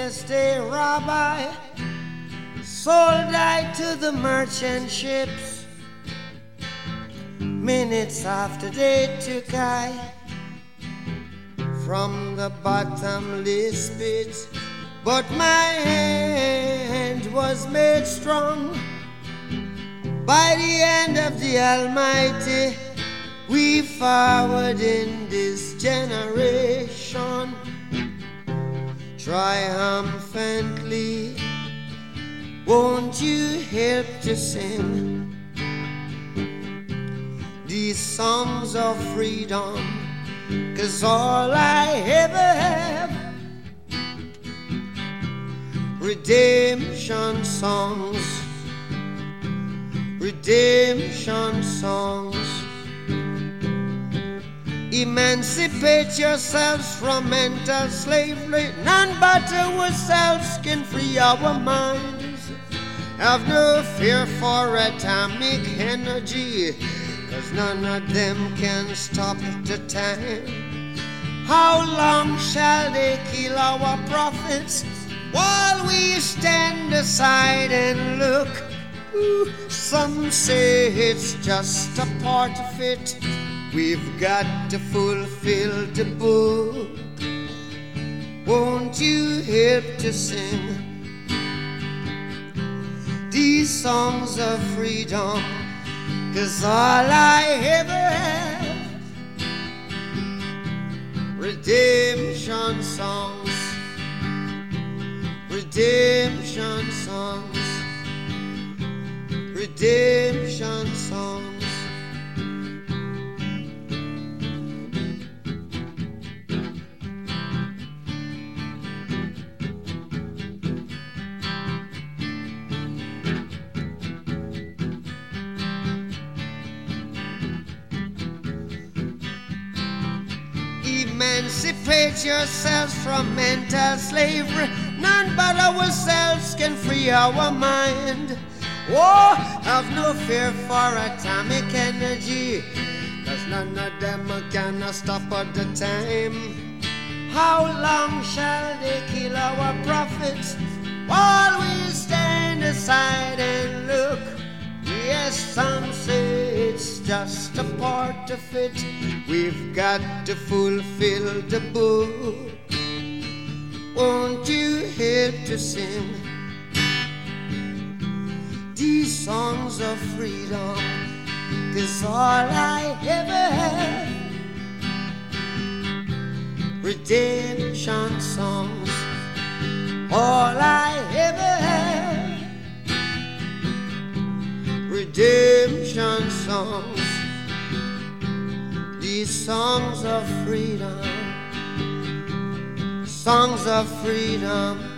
just a rabbi, sold I to the merchant ships. Minutes after they took I from the bottomless pit, but my hand was made strong by the hand of the Almighty. We forward in this generation triumphantly. Won't you help to sing these songs of freedom? 'Cause all I ever have, redemption songs, redemption songs. Emancipate yourselves from mental slavery. None but ourselves can free our minds. Have no fear for atomic energy, 'cause none of them can stop the time. How long shall they kill our prophets while we stand aside and look? Ooh, some say it's just a part of it. We've got to fulfill the book. Won't you help to sing these songs of freedom? 'Cause all I ever have, redemption songs, redemption songs, redemption songs. Emancipate yourselves from mental slavery. None but ourselves can free our mind. Oh, have no fear for atomic energy, 'cause none of them can stop at the time. How long shall they kill our prophets while we stand aside and look? Yes, some say it's just a part of it. We've got to fulfill the book. Won't you help to sing these songs of freedom? 'Cause all I ever have, redemption songs. All I ever have, redemption songs. These songs of freedom, songs of freedom.